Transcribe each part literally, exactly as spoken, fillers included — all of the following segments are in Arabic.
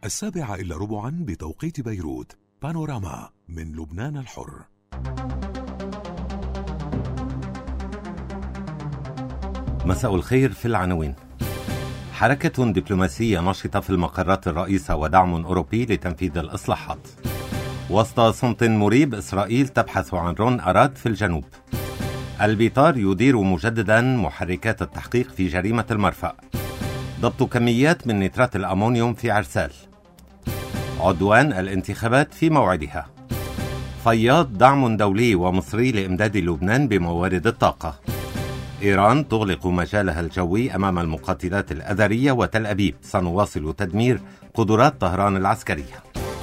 السابعة إلا ربعا بتوقيت بيروت. بانوراما من لبنان الحر. مساء الخير. في العناوين: حركة دبلوماسية نشطة في المقرات الرئيسة ودعم أوروبي لتنفيذ الإصلاحات. وسط صمت مريب، إسرائيل تبحث عن رون أراد في الجنوب. البيطار يدير مجددا محركات التحقيق في جريمة المرفأ. ضبط كميات من نترات الأمونيوم في عرسال. عدوان الانتخابات في موعدها. فياض دعم دولي ومصري لإمداد لبنان بموارد الطاقة. إيران تغلق مجالها الجوي أمام المقاتلات الأذرية وتل أبيب. سنواصل تدمير قدرات طهران العسكرية.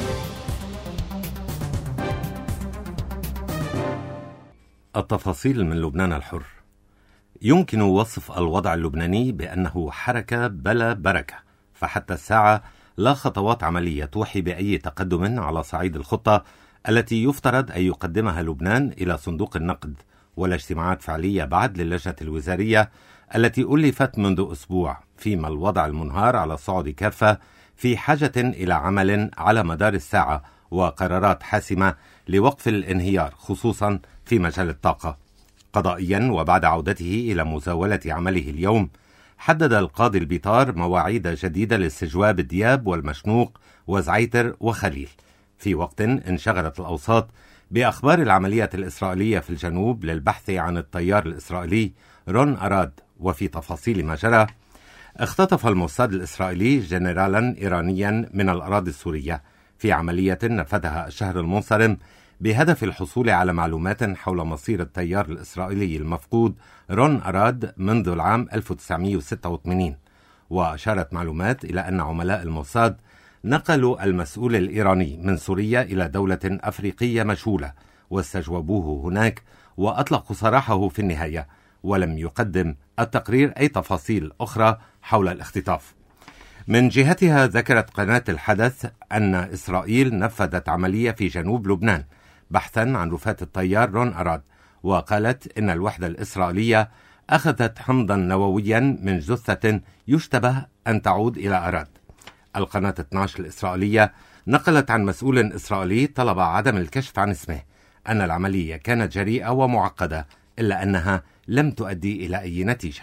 التفاصيل من لبنان الحر. يمكن وصف الوضع اللبناني بأنه حركة بلا بركة، فحتى الساعة لا خطوات عملية توحي بأي تقدم على صعيد الخطة التي يفترض أن يقدمها لبنان إلى صندوق النقد، ولا اجتماعات فعلية بعد للجنة الوزارية التي ألفت منذ أسبوع، فيما الوضع المنهار على الصعود كافة في حاجة إلى عمل على مدار الساعة وقرارات حاسمة لوقف الانهيار، خصوصا في مجال الطاقة. قضائيا، وبعد عودته إلى مزاولة عمله اليوم، حدد القاضي البيطار مواعيد جديدة لاستجواب دياب والمشنوق وزعيتر وخليل، في وقت انشغلت الأوساط بأخبار العملية الإسرائيلية في الجنوب للبحث عن الطيار الإسرائيلي رون أراد. وفي تفاصيل ما جرى، اختطف الموساد الإسرائيلي جنرالا إيرانيا من الأراضي السورية في عملية نفذها الشهر المنصرم بهدف الحصول على معلومات حول مصير الطيار الإسرائيلي المفقود رون أراد منذ العام ألف وتسعمائة وستة وثمانين. وأشارت معلومات إلى أن عملاء الموساد نقلوا المسؤول الإيراني من سوريا إلى دولة أفريقية مشهولة واستجوبوه هناك، وأطلقوا سراحه في النهاية، ولم يقدم التقرير أي تفاصيل أخرى حول الاختطاف. من جهتها، ذكرت قناة الحدث أن إسرائيل نفذت عملية في جنوب لبنان بحثا عن رفاة الطيار رون أراد، وقالت إن الوحدة الإسرائيلية أخذت حمضا نوويا من جثة يشتبه أن تعود إلى أراد. القناة اثني عشر الإسرائيلية نقلت عن مسؤول إسرائيلي طلب عدم الكشف عن اسمه أن العملية كانت جريئة ومعقدة، إلا أنها لم تؤدي إلى أي نتيجة.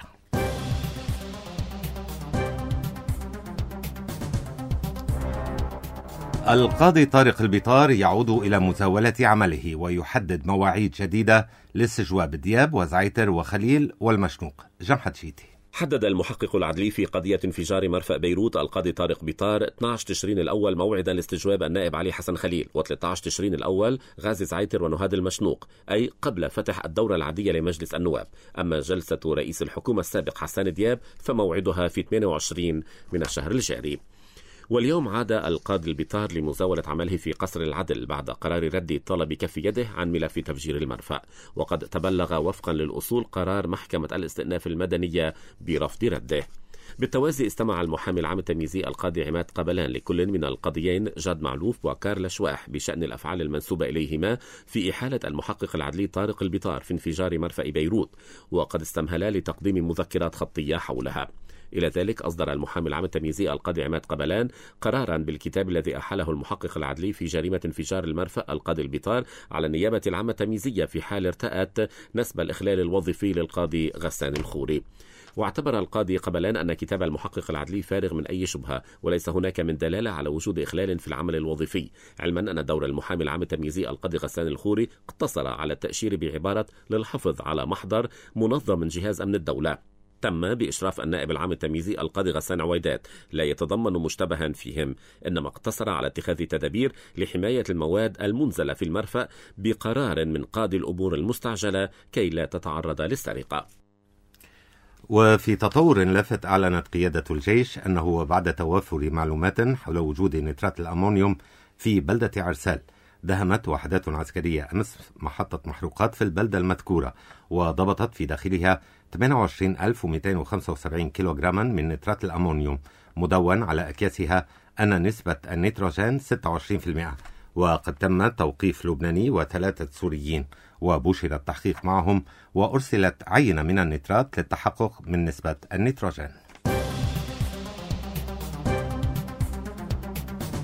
القاضي طارق البيطار يعود إلى مزاولة عمله ويحدد مواعيد جديدة لاستجواب دياب وزعيتر وخليل والمشنوق. جمحة شيتي. حدد المحقق العدلي في قضية انفجار مرفأ بيروت القاضي طارق بيطار اثني عشر تشرين الأول موعدا لاستجواب النائب علي حسن خليل، و13 تشرين الأول غازي زعيتر ونهاد المشنوق، أي قبل فتح الدورة العادية لمجلس النواب. أما جلسة رئيس الحكومة السابق حسان دياب فموعدها في ثمانية وعشرين من الشهر الجاري. واليوم عاد القاضي البيطار لمزاولة عمله في قصر العدل بعد قرار رد طلب كف يده عن ملف تفجير المرفأ، وقد تبلغ وفقا للأصول قرار محكمة الاستئناف المدنية برفض رده. بالتوازي استمع المحامي العام التمييزي القاضي عماد قبلان لكل من القاضيين جاد معلوف وكارل شواح بشأن الأفعال المنسوبة إليهما في إحالة المحقق العدلي طارق البيطار في انفجار مرفأ بيروت، وقد استمهلا لتقديم مذكرات خطية حولها. إلى ذلك أصدر المحامي العام التمييزي القاضي عماد قبلان قرارا بالكتاب الذي أحاله المحقق العدلي في جريمة انفجار المرفأ القاضي البيطار على النيابة العامة التمييزية في حال ارتأت نسب الإخلال الوظيفي للقاضي غسان الخوري. واعتبر القاضي قبلان أن كتاب المحقق العدلي فارغ من أي شبهة، وليس هناك من دلالة على وجود إخلال في العمل الوظيفي، علما أن دور المحامي العام التمييزي القاضي غسان الخوري اقتصر على التأشير بعبارة للحفظ على محضر منظم من جهاز أمن الدولة تم بإشراف النائب العام التمييزي القاضي غسان عويدات لا يتضمن مشتبها فيهم، إنما اقتصر على اتخاذ تدابير لحماية المواد المنزلة في المرفأ بقرار من قاضي الأمور المستعجلة كي لا تتعرض للسرقة. وفي تطور لافت، أعلنت قيادة الجيش أنه بعد توافر معلومات حول وجود نترات الأمونيوم في بلدة عرسال، دهمت وحدات عسكرية أمس محطة محروقات في البلدة المذكورة، وضبطت في داخلها ثمانية وعشرين ألف ومئتين وخمسة وسبعين كيلوغراما من نترات الأمونيوم، مدون على أكياسها أن نسبة النيتروجين ستة وعشرين بالمئة. وقد تم توقيف لبناني وثلاثة سوريين، وبشر التحقيق معهم، وأرسلت عينة من النترات للتحقق من نسبة النيتروجين.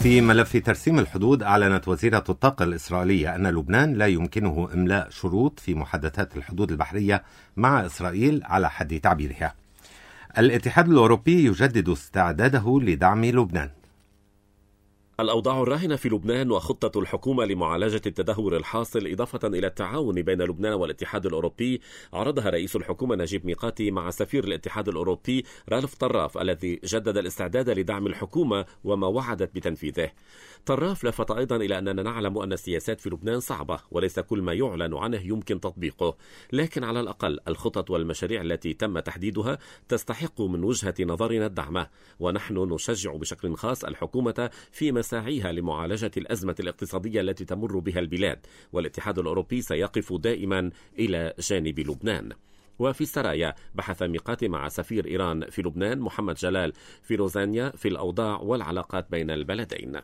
في ملف ترسيم الحدود، أعلنت وزيرة الطاقة الإسرائيلية أن لبنان لا يمكنه إملاء شروط في محادثات الحدود البحرية مع إسرائيل على حد تعبيرها. الاتحاد الأوروبي يجدد استعداده لدعم لبنان. الأوضاع الراهنة في لبنان وخطة الحكومة لمعالجة التدهور الحاصل إضافة إلى التعاون بين لبنان والاتحاد الأوروبي عرضها رئيس الحكومة نجيب ميقاتي مع سفير الاتحاد الأوروبي رالف طراف الذي جدد الاستعداد لدعم الحكومة وما وعدت بتنفيذه. طراف لفت أيضا إلى أننا نعلم أن السياسات في لبنان صعبة وليس كل ما يعلن عنه يمكن تطبيقه، لكن على الأقل الخطط والمشاريع التي تم تحديدها تستحق من وجهة نظرنا الدعم، ونحن نشجع بشكل خاص الحكومة في مساعيها لمعالجة الأزمة الاقتصادية التي تمر بها البلاد، والاتحاد الأوروبي سيقف دائما إلى جانب لبنان. وفي السرايا بحث ميقاتي مع سفير إيران في لبنان محمد جلال في روزانيا في الأوضاع والعلاقات بين البلدين.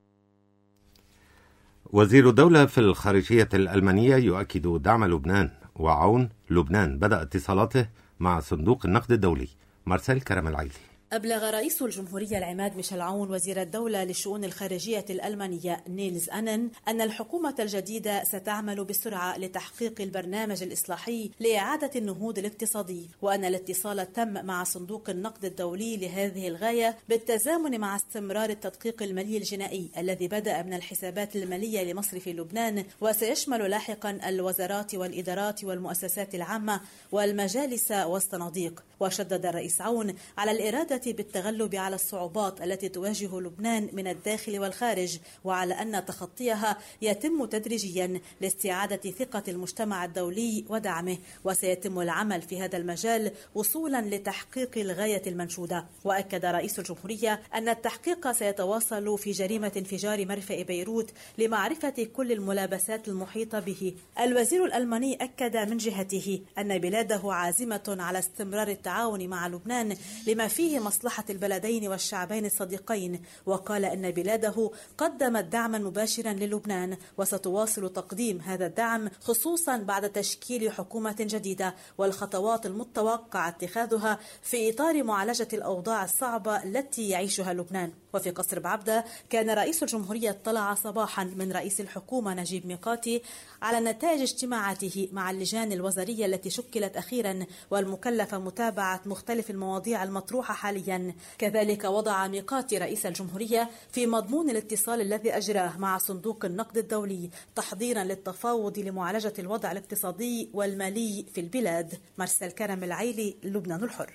وزير الدولة في الخارجية الألمانية يؤكد دعم لبنان وعون لبنان، بدأ اتصالاته مع صندوق النقد الدولي. مارسيل كرم العيلي. أبلغ رئيس الجمهورية العماد ميشيل عون وزير الدولة للشؤون الخارجية الألمانية نيلز أنن أن الحكومة الجديدة ستعمل بسرعة لتحقيق البرنامج الإصلاحي لإعادة النهوض الاقتصادي، وأن الاتصال تم مع صندوق النقد الدولي لهذه الغاية بالتزامن مع استمرار التدقيق المالي الجنائي الذي بدأ من الحسابات المالية لمصرف لبنان، وسيشمل لاحقا الوزارات والإدارات والمؤسسات العامة والمجالس والصناديق. وشدد الرئيس عون على الإرادة بالتغلب على الصعوبات التي تواجه لبنان من الداخل والخارج، وعلى أن تخطيها يتم تدريجيا لاستعادة ثقة المجتمع الدولي ودعمه، وسيتم العمل في هذا المجال وصولا لتحقيق الغاية المنشودة. وأكد رئيس الجمهورية أن التحقيق سيتواصل في جريمة انفجار مرفأ بيروت لمعرفة كل الملابسات المحيطة به. الوزير الألماني أكد من جهته أن بلاده عازمة على استمرار التعاون مع لبنان لما فيه مصلحة البلدين والشعبين الصديقين، وقال أن بلاده قدمت دعما مباشرا للبنان وستواصل تقديم هذا الدعم خصوصا بعد تشكيل حكومة جديدة والخطوات المتوقع اتخاذها في إطار معالجة الأوضاع الصعبة التي يعيشها لبنان. وفي قصر بعبدة كان رئيس الجمهورية اطلع صباحا من رئيس الحكومة نجيب ميقاتي على نتائج اجتماعاته مع اللجان الوزارية التي شكلت أخيرا والمكلفة متابعة مختلف المواضيع المطروحة حاليا. كذلك وضع ميقاتي رئيس الجمهورية في مضمون الاتصال الذي أجراه مع صندوق النقد الدولي تحضيرا للتفاوض لمعالجة الوضع الاقتصادي والمالي في البلاد. مارسيل كرم العيلي، لبنان الحر.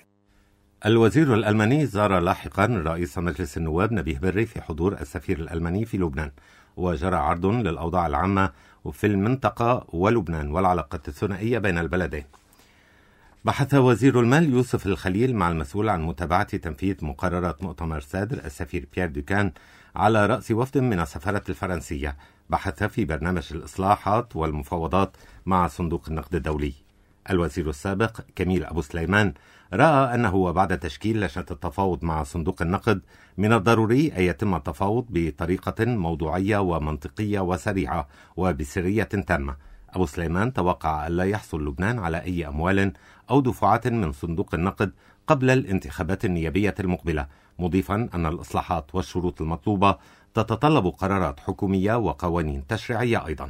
الوزير الألماني زار لاحقا رئيس مجلس النواب نبيه بري في حضور السفير الألماني في لبنان، وجرى عرض للأوضاع العامة في المنطقة ولبنان والعلاقة الثنائية بين البلدين. بحث وزير المال يوسف الخليل مع المسؤول عن متابعة تنفيذ مقررات مؤتمر سادر السفير بيير دوكان على رأس وفد من السفارة الفرنسية. بحث في برنامج الإصلاحات والمفاوضات مع صندوق النقد الدولي. الوزير السابق كميل أبو سليمان رأى أنه وبعد تشكيل لجنة التفاوض مع صندوق النقد من الضروري أن يتم التفاوض بطريقة موضوعية ومنطقية وسريعة وبسرية تامة. أبو سليمان توقع أن لا يحصل لبنان على أي أموال أو دفعات من صندوق النقد قبل الانتخابات النيابية المقبلة، مضيفا أن الإصلاحات والشروط المطلوبة تتطلب قرارات حكومية وقوانين تشريعية أيضا.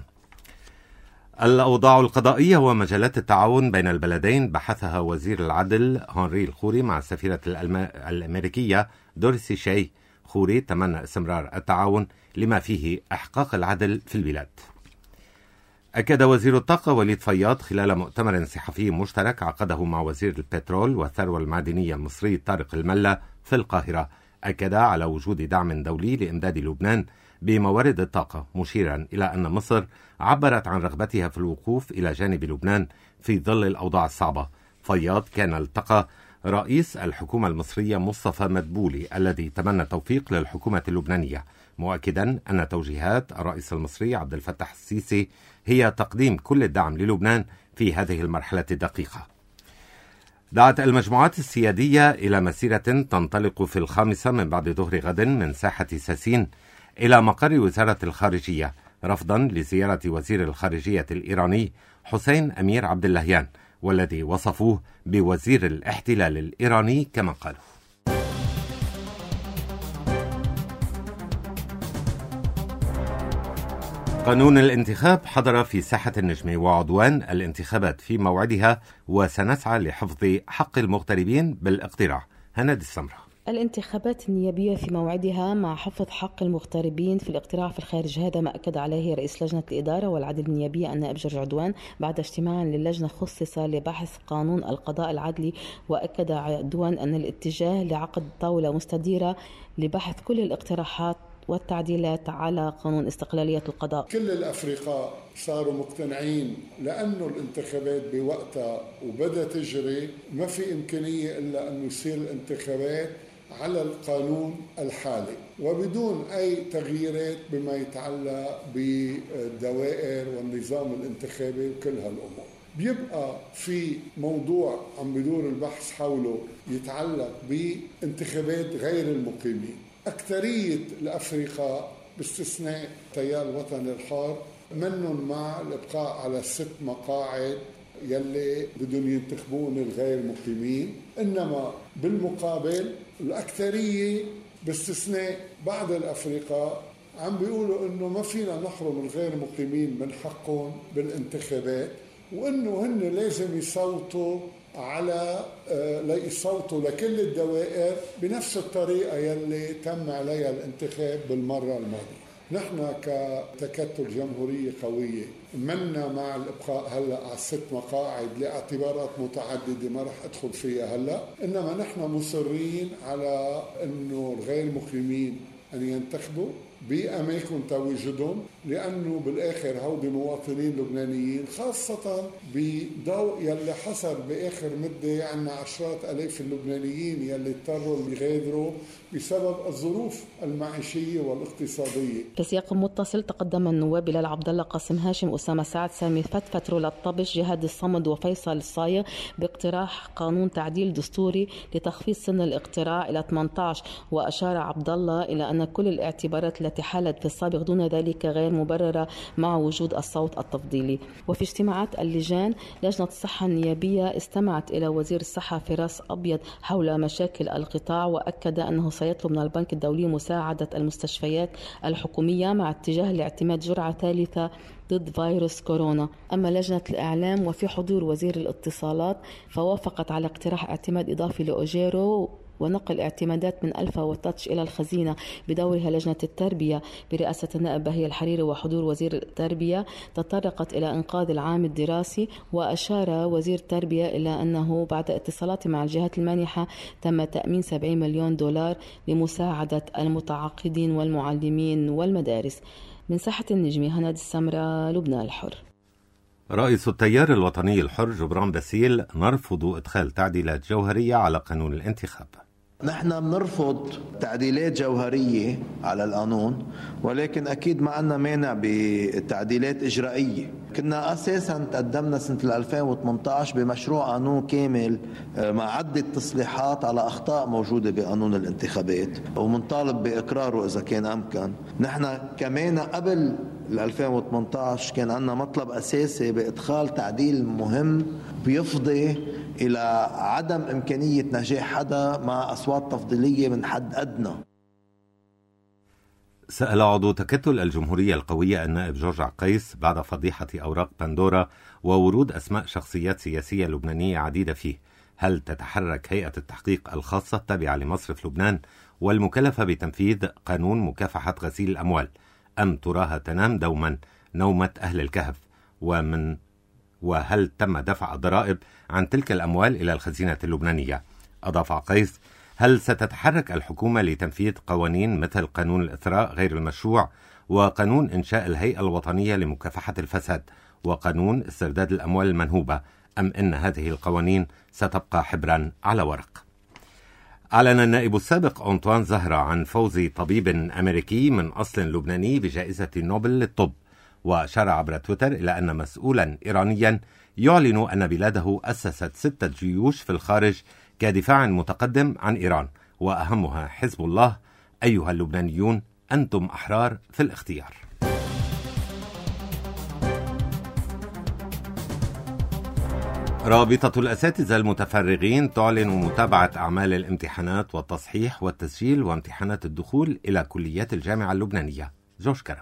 الأوضاع القضائية ومجالات التعاون بين البلدين بحثها وزير العدل هنري الخوري مع السفيرة الأمريكية دوريسي شاي. خوري تمنى استمرار التعاون لما فيه إحقاق العدل في البلاد. أكد وزير الطاقة وليد فياض خلال مؤتمر صحفي مشترك عقده مع وزير البترول والثروة المعدنية المصري طارق الملا في القاهرة، أكد على وجود دعم دولي لإمداد لبنان بموارد الطاقة، مشيرا إلى أن مصر عبرت عن رغبتها في الوقوف إلى جانب لبنان في ظل الأوضاع الصعبة. فياض كان التقى رئيس الحكومة المصرية مصطفى مدبولي الذي تمنى التوفيق للحكومة اللبنانية، مؤكدا أن توجيهات الرئيس المصري عبد الفتاح السيسي هي تقديم كل الدعم للبنان في هذه المرحلة الدقيقة. دعت المجموعات السيادية إلى مسيرة تنطلق في الخامسة من بعد ظهر غد من ساحة ساسين إلى مقر وزارة الخارجية، رفضا لزيارة وزير الخارجية الإيراني حسين أمير عبد اللهيان، والذي وصفوه بوزير الاحتلال الإيراني كما قالوا. قانون الانتخاب حضر في ساحة النجم وعدوان الانتخابات في موعدها، وسنسعى لحفظ حق المغتربين بالاقتراع. هنادي السمرة. الانتخابات النيابية في موعدها مع حفظ حق المغتربين في الاقتراع في الخارج، هذا ما أكد عليه رئيس لجنة الإدارة والعدل النيابية النائب جورج عدوان بعد اجتماع للجنة خصص لبحث قانون القضاء العدلي. وأكد عدوان أن الاتجاه لعقد طاولة مستديرة لبحث كل الاقتراحات والتعديلات على قانون استقلالية القضاء. كل الأفرقاء صاروا مقتنعين لأنه الانتخابات بوقتها وبدأ تجري، ما في إمكانية إلا أن يصير الانتخابات على القانون الحالي وبدون أي تغييرات بما يتعلق بالدوائر والنظام الانتخابي وكل هالأمور. بيبقى في موضوع عم بدور البحث حوله يتعلق بانتخابات غير المقيمين. أكثرية الأفرقاء باستثناء تيار الوطن الحر منهم مع الإبقاء على الست مقاعد يلي بدهم ينتخبون الغير مقيمين، إنما بالمقابل الأكثرية باستثناء بعض الأفرقاء عم بيقولوا إنه ما فينا نحرم الغير مقيمين من حقهم بالانتخابات، وإنه هن لازم يصوتوا على ليصوتوا لكل الدوائر بنفس الطريقة يلي تم عليها الانتخاب بالمرة الماضية. نحن كتكتل جمهورية قوية منا مع الإبقاء هلأ على الست مقاعد لاعتبارات متعددة ما رح أدخل فيها هلأ، إنما نحن مصرين على أنه الغير مقيمين أن ينتخبوا بأماكن تواجدهم، لأنه بالآخر هودي مواطنين لبنانيين، خاصة بضوء يلي حصل بآخر مدة عنا عشرات ألاف اللبنانيين يلي اضطروا يغادروا بسبب الظروف المعيشية والاقتصادية. بسياق متصل تقدم النواب بلال عبد الله، قاسم هاشم، أسامة سعد، سامي فتفت، رولا الطبش، جهاد الصمد وفيصل الصايغ باقتراح قانون تعديل دستوري لتخفيض سن الاقتراع إلى ثمانية عشر. وأشار عبد الله إلى أن كل الاعتبارات التي حالت في السابق دون ذلك غير مبررة مع وجود الصوت التفضيلي. وفي اجتماعات اللجان، لجنة الصحة النيابية استمعت إلى وزير الصحة فراس أبيض حول مشاكل القطاع، وأكد أنه سيطلب من البنك الدولي مساعدة المستشفيات الحكومية مع اتجاه لاعتماد جرعة ثالثة ضد فيروس كورونا. أما لجنة الإعلام وفي حضور وزير الاتصالات فوافقت على اقتراح اعتماد إضافي لأوجيرو ونقل اعتمادات من ألفا وتاتش إلى الخزينة بدورها لجنة التربية برئاسة النائب بهي الحريري وحضور وزير التربية، تطرقت إلى إنقاذ العام الدراسي. وأشار وزير التربية إلى أنه بعد اتصالات مع الجهات المانحة تم تأمين سبعين مليون دولار لمساعدة المتعاقدين والمعلمين والمدارس. من ساحة النجمي، هنادي السمرة، لبنان الحر. رئيس التيار الوطني الحر جبران باسيل: نرفض إدخال تعديلات جوهرية على قانون الانتخاب. نحن بنرفض تعديلات جوهرية على القانون، ولكن أكيد ما عنا مانع بتعديلات إجرائية. كنا أساسا تقدمنا سنة ألفين وثمانية عشر بمشروع قانون كامل مع عدة تصليحات على أخطاء موجودة بقانون الانتخابات، ومنطالب بإقراره إذا كان أمكن. نحن كمان قبل ألفين وثمانية عشر كان عندنا مطلب أساسي بإدخال تعديل مهم بيفضي إلى عدم إمكانية نجاح حدا مع أصوات تفضيلية من حد أدنى. سأل عضو تكتل الجمهورية القوية النائب جورج عقيس بعد فضيحة أوراق بندورا وورود أسماء شخصيات سياسية لبنانية عديدة فيه: هل تتحرك هيئة التحقيق الخاصة التابعة لمصرف لبنان والمكلفة بتنفيذ قانون مكافحة غسيل الأموال، أم تراها تنام دوما نومة أهل الكهف؟ ومن وهل تم دفع الضرائب عن تلك الأموال إلى الخزينة اللبنانية؟ أضاف عقيس: هل ستتحرك الحكومة لتنفيذ قوانين مثل قانون الإثراء غير المشروع وقانون إنشاء الهيئة الوطنية لمكافحة الفساد وقانون استرداد الأموال المنهوبة، أم إن هذه القوانين ستبقى حبرا على ورق؟ أعلن النائب السابق أنطوان زهرة عن فوز طبيب أمريكي من أصل لبناني بجائزة نوبل للطب، وأشار عبر تويتر إلى أن مسؤولا إيرانيا يعلن أن بلاده أسست ستة جيوش في الخارج كدفاع متقدم عن إيران، وأهمها حزب الله. أيها اللبنانيون، أنتم أحرار في الاختيار. رابطة الأساتذة المتفرغين تعلن متابعة أعمال الامتحانات والتصحيح والتسجيل وامتحانات الدخول إلى كليات الجامعة اللبنانية. جوش كرم.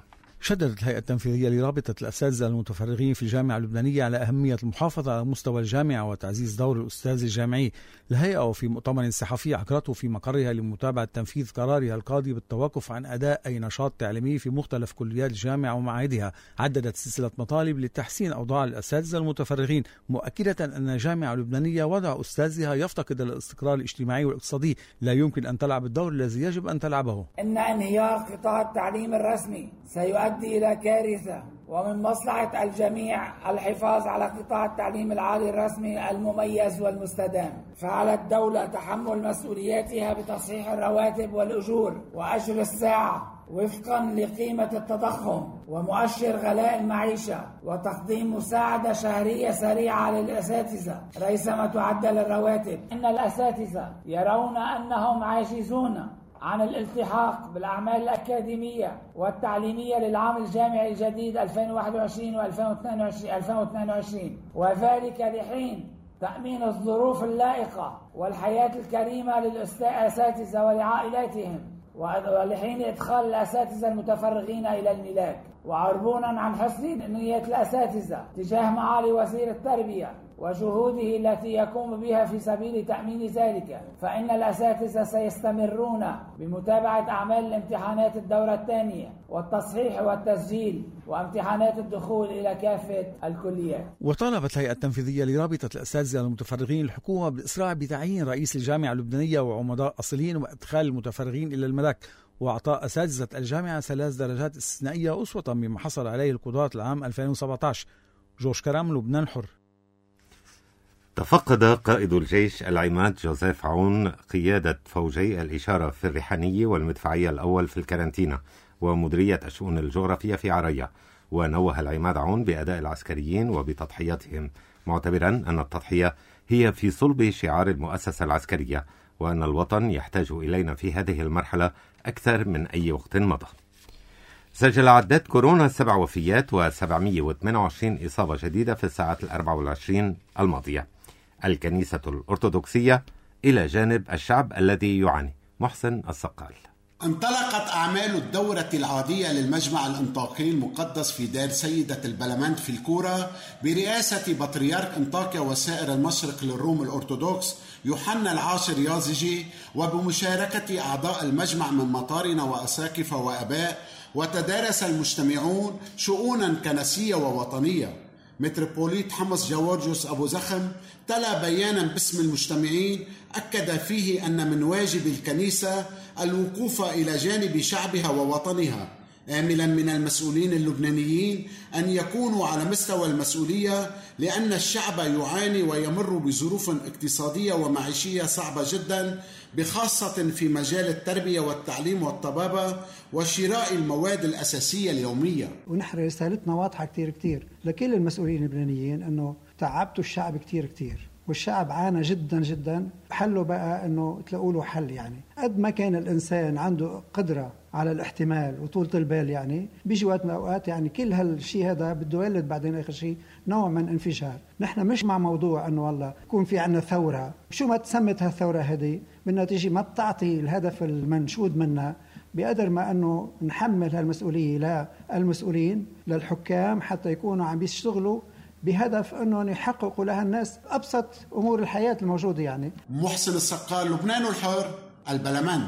شددت الهيئة التنفيذية لرابطة الأساتذة المتفرغين في الجامعة اللبنانية على أهمية المحافظة على مستوى الجامعة وتعزيز دور الأستاذ الجامعي. الهيئة وفي مؤتمر صحفي عقدته في مقرها لمتابعة تنفيذ قرارها القاضي بالتوقف عن أداء أي نشاط تعليمي في مختلف كليات الجامعة ومعاهدها، عددت سلسلة مطالب لتحسين أوضاع الأساتذة المتفرغين، مؤكدة أن الجامعة اللبنانية وضع أستاذها يفتقد الاستقرار الاجتماعي والاقتصادي، لا يمكن أن تلعب الدور الذي يجب أن تلعبه. إن انهيار قطاع التعليم الرسمي سيؤدي إلى كارثة، ومن مصلحة الجميع الحفاظ على قطاع التعليم العالي الرسمي المميز والمستدام. فعلى الدولة تحمل مسؤولياتها بتصحيح الرواتب والأجور وأجر الساعة وفقا لقيمة التضخم ومؤشر غلاء المعيشة، وتقديم مساعدة شهرية سريعة للأساتذة ريثما تعدل الرواتب. إن الأساتذة يرون أنهم عاجزون عن الالتحاق بالأعمال الأكاديمية والتعليمية للعام الجامعي الجديد ألفين وواحد وعشرين وألفين واثنين وعشرين، وذلك لحين تأمين الظروف اللائقة والحياة الكريمة للأساتذة ولعائلاتهم، ولحين إدخال الأساتذة المتفرغين إلى الملاك. وعربونا عن حسن نية الأساتذة تجاه معالي وزير التربية وجهوده التي يقوم بها في سبيل تأمين ذلك، فإن الأساتذة سيستمرون بمتابعة أعمال الامتحانات الدورة الثانية والتصحيح والتسجيل وامتحانات الدخول إلى كافة الكليات. وطالبت الهيئة التنفيذية لرابطة الأساتذة المتفرغين الحكومة بالإسراع بتعيين رئيس الجامعة اللبنانية وعمداء أصليين وإدخال المتفرغين إلى الملاك، وأعطاء أساتذة الجامعة ثلاث درجات استثنائية أسوة بما حصل عليه القضاة العام ألفين وسبعة عشر. جورج كرام، لبنان حر. تفقد قائد الجيش العماد جوزيف عون قيادة فوجي الإشارة في الريحانية والمدفعية الأول في الكارنتينا ومديرية الشؤون الجغرافية في عرية، ونوه العماد عون بأداء العسكريين وبتضحياتهم، معتبرا أن التضحية هي في صلب شعار المؤسسة العسكرية، وأن الوطن يحتاج إلينا في هذه المرحلة أكثر من أي وقت مضى. سجل عداد كورونا سبع وفيات وسبعمئة وثمانية وعشرين إصابة جديدة في الساعات الأربع والعشرين الماضية. الكنيسة الأرثوذكسية إلى جانب الشعب الذي يعاني. محسن السقال. انطلقت أعمال الدورة العادية للمجمع الأنطاكي المقدس في دير سيدة البلمنت في الكورة برئاسة بطريرك أنطاكيا وسائر المشرق للروم الأرثوذكس يوحنا العاشر يازجي، وبمشاركة أعضاء المجمع من مطارنة وأساقفة وأباء، وتدارس المجتمعون شؤونا كنسية ووطنية. متروبوليت حمص جورجوس أبو زخم تلا بيانا باسم المجتمعين أكد فيه أن من واجب الكنيسة الوقوف إلى جانب شعبها ووطنها، آملا من المسؤولين اللبنانيين أن يكونوا على مستوى المسؤولية، لأن الشعب يعاني ويمر بظروف اقتصادية ومعيشية صعبة جدا، بخاصة في مجال التربية والتعليم والطبابة وشراء المواد الأساسية اليومية. ونحن رسالتنا واضحة كتير كتير لكل المسؤولين اللبنانيين أنه تعبتوا الشعب كتير كتير، والشعب عانى جدا جدا. حله بقى أنه تلاقوا له حل، يعني قد ما كان الإنسان عنده قدرة على الاحتمال وطولة البال، يعني بيجي وقت من الأوقات يعني كل هالشيء هذا بده يولد بعدين آخر شيء نوع من انفجار. نحن مش مع موضوع أنه والله يكون في عنا ثورة، شو ما تسمت هالثورة هذه بالنتيجة ما بتعطي الهدف المنشود منها، بقدر ما أنه نحمل هالمسؤولية للمسؤولين للحكام حتى يكونوا عم بيشتغلوا بهدف أنه يحققوا لها الناس أبسط أمور الحياة الموجودة. يعني محسن السقال، لبنان الحر، البلمنت.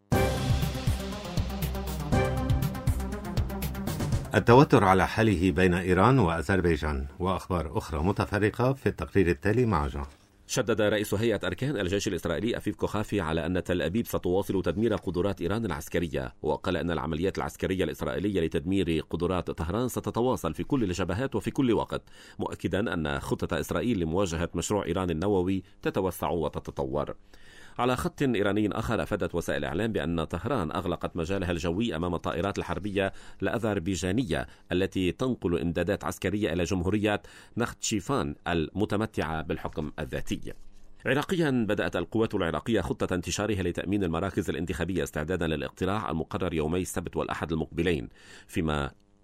التوتر على حاله بين إيران وأذربيجان وأخبار أخرى متفرقة في التقرير التالي مع جان. شدد رئيس هيئة أركان الجيش الإسرائيلي أفيف كوخافي على أن تل أبيب ستواصل تدمير قدرات إيران العسكرية، وقال أن العمليات العسكرية الإسرائيلية لتدمير قدرات طهران ستتواصل في كل الجبهات وفي كل وقت، مؤكدا أن خطة إسرائيل لمواجهة مشروع إيران النووي تتوسع وتتطور. على خط إيراني آخر، أفادت وسائل الإعلام بأن طهران أغلقت مجالها الجوي أمام الطائرات الحربية الأذربيجانية التي تنقل إمدادات عسكرية إلى جمهورية نختشيفان المتمتعة بالحكم الذاتي. عراقيا، بدأت القوات العراقية خطة انتشارها لتأمين المراكز الانتخابية استعدادا للاقتراع المقرر يومي السبت والأحد المقبلين، فيما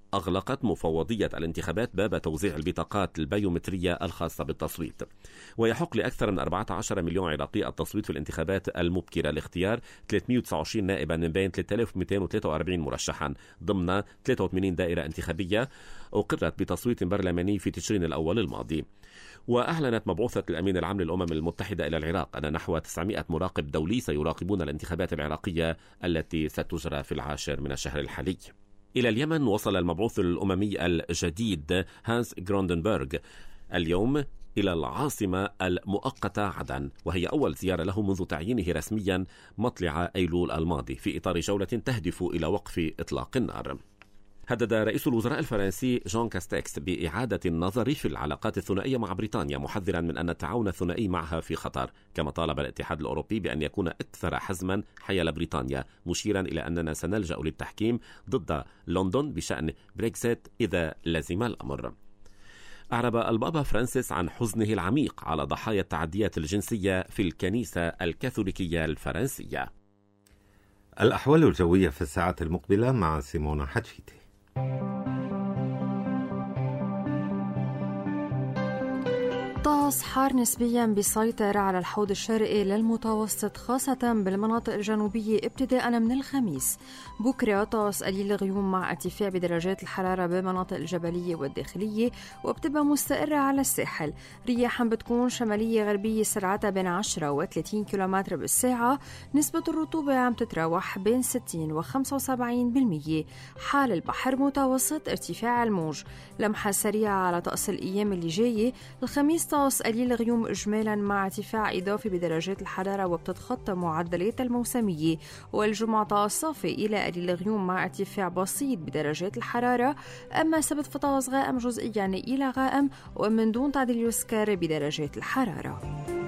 أغلقت مفوضية الانتخابات باب توزيع البطاقات البيومترية الخاصة بالتصويت. ويحق لأكثر من أربعة عشر مليون عراقي التصويت في الانتخابات المبكرة لاختيار ثلاثمئة وتسعة وعشرين نائبا من بين ثلاثة آلاف ومئتين وثلاثة وأربعين مرشحا ضمن ثلاثة وثمانين دائرة انتخابية أقرت بتصويت برلماني في تشرين الأول الماضي. وأعلنت مبعوثة الأمين العام للأمم المتحدة إلى العراق أن نحو تسعمئة مراقب دولي سيراقبون الانتخابات العراقية التي ستجرى في العاشر من الشهر الحالي. إلى اليمن وصل المبعوث الأممي الجديد هانس جروندنبرغ اليوم إلى العاصمة المؤقتة عدن، وهي أول زيارة له منذ تعيينه رسميا مطلع أيلول الماضي في إطار جولة تهدف إلى وقف إطلاق النار. هدد رئيس الوزراء الفرنسي جون كاستكس بإعادة النظر في العلاقات الثنائية مع بريطانيا، محذرا من أن التعاون الثنائي معها في خطر، كما طالب الاتحاد الأوروبي بأن يكون أكثر حزما حيال بريطانيا، مشيرا إلى أننا سنلجأ للتحكيم ضد لندن بشأن بريكسيت إذا لزم الأمر. أعرب البابا فرانسيس عن حزنه العميق على ضحايا التعديات الجنسية في الكنيسة الكاثوليكية الفرنسية. الأحوال الجوية في الساعات المقبلة مع سيمونا حتفيتي. طقس حار نسبيا بيسيطر على الحوض الشرقي للمتوسط خاصة بالمناطق الجنوبية ابتداء من الخميس. بكرة طقس قليل الغيوم مع ارتفاع بدرجات الحرارة بالمناطق الجبلية والداخلية وبتبقى مستقرة على الساحل. رياح بتكون شمالية غربية سرعتها بين عشرة وثلاثين كيلومتر بالساعة. نسبة الرطوبة عم تتراوح بين ستين وخمسة وسبعين بالمية. حال البحر متوسط ارتفاع الموج. لمحة سريعة على طقس الأيام اللي جاية. الخميس طقس قليل غيوم إجمالا مع ارتفاع إضافي بدرجات الحرارة وبتتخطى معدلات الموسمية. والجمعة طقس صافي إلى قليل غيوم مع ارتفاع بسيط بدرجات الحرارة. أما سبت فطقس غائم جزئيا إلى غائم ومن دون تعديل يسكر بدرجات الحرارة.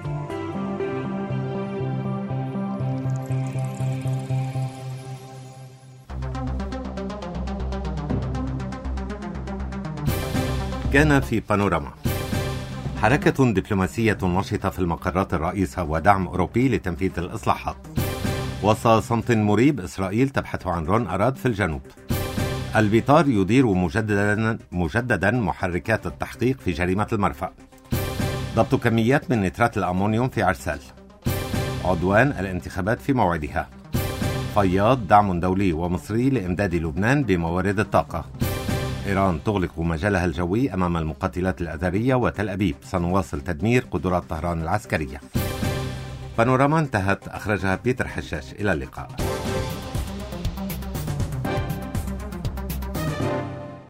كان في بانوراما حركة دبلوماسية نشطة في المقرات الرئيسة ودعم أوروبي لتنفيذ الإصلاحات. وسط صمت مريب إسرائيل تبحث عن رون أراد في الجنوب. البيطار يدير مجددا, مجددا محركات التحقيق في جريمة المرفأ. ضبط كميات من نترات الأمونيوم في عرسال. عدوان الانتخابات في موعدها. فياض دعم دولي ومصري لإمداد لبنان بموارد الطاقة. إيران تغلق مجالها الجوي أمام المقاتلات الأذرية وتل أبيب. سنواصل تدمير قدرات طهران العسكرية. بانوراما انتهت، أخرجها بيتر حشاش. إلى اللقاء.